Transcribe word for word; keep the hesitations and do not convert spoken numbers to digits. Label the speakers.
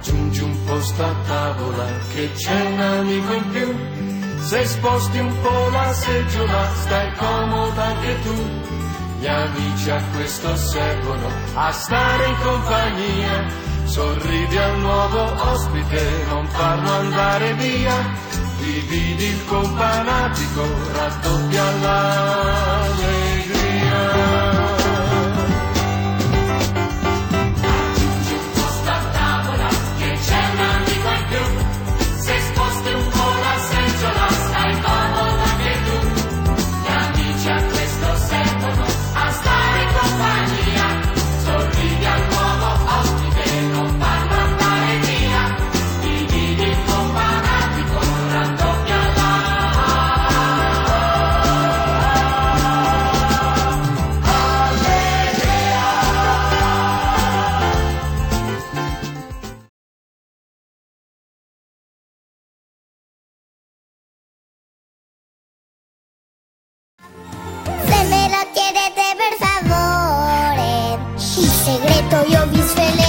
Speaker 1: aggiungi un posto a tavola che c'è un amico in più. Se sposti un po' la seggiola stai comoda anche tu. Gli amici a questo servono, a stare in compagnia. Sorridi al nuovo ospite, non farlo andare via. Dividi il companatico, raddoppia l'allegria.
Speaker 2: Io vi svelo